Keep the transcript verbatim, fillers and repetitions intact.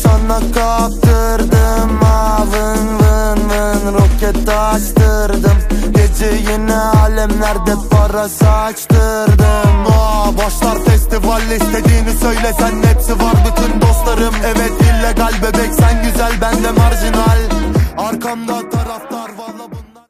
sana kaptırdım. Ha vın vın vın roket açtırdım. Gece yine alemlerde para saçtırdım. Aa, başlar festival, istediğini söylesen hepsi var bütün dostlarım. Evet illegal bebek, sen güzel ben de marjinal. Arkamda